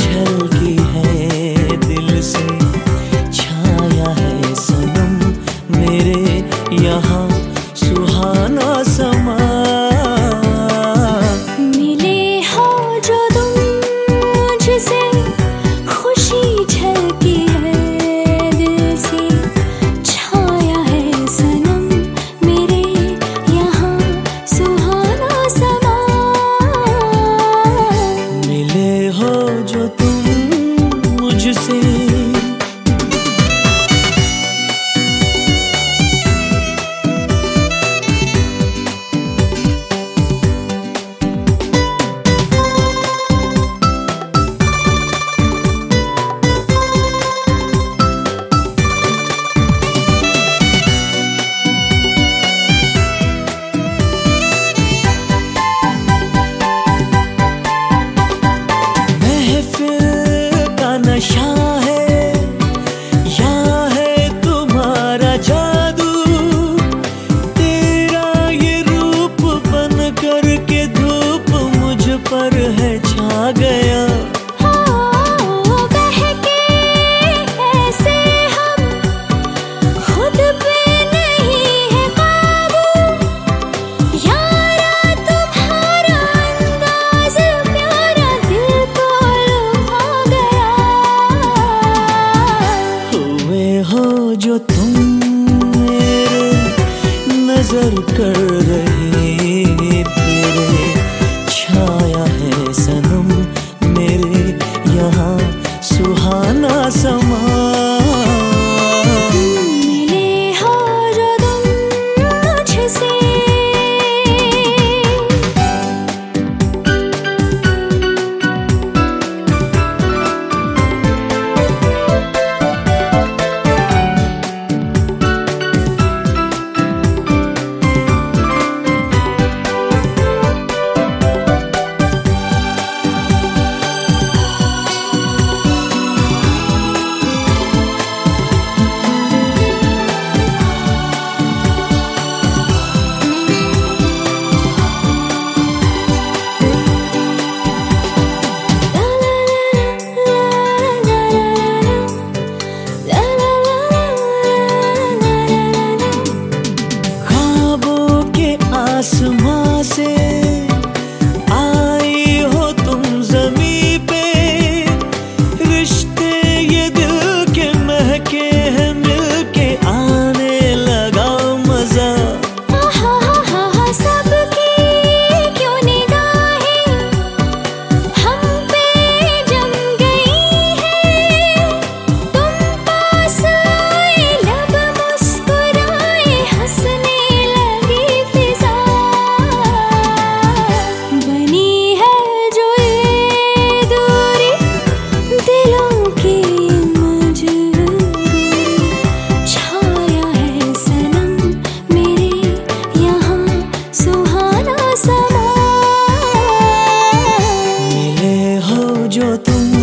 झलकी है दिल से, छाया है सनम मेरे यहाँ सुहाना समा। मिले हो जो तुम मुझसे, खुशी झलकी है दिल से, छाया है सनम मेरे यहाँ सुहाना समा। मिले हो जो तुम मुझसे, नशा है या है तुम्हारा जादू, तेरा ये रूप बन कर के धूप मुझ पर है छा गया। बहके ऐसे हम, खुद पे नहीं है काबू, यारा तुम्हारा अंदाज प्यारा दिल को लुभा गया। हुए हो जो तुम मेरे, नजर कर रहे तेरे, छाया है सनम मेरे यहाँ सुहाना समा। मिले हो जो तुम मुझसे, आसमां से आई हो तुम ज़मीं पे, रिश्ते ये दिल के महके हैं मिलके आने लगा मजा। सबकी क्यों निगाहें हम पे जम गई हैं, तुम पास आए लब मुस्कुराए हंसने लगी फिजा। बनी है जो ये दूरी दिलों की मजबूरी, छाया है सनम मेरे यहाँ सुहाना समा। मिले हो जो तुम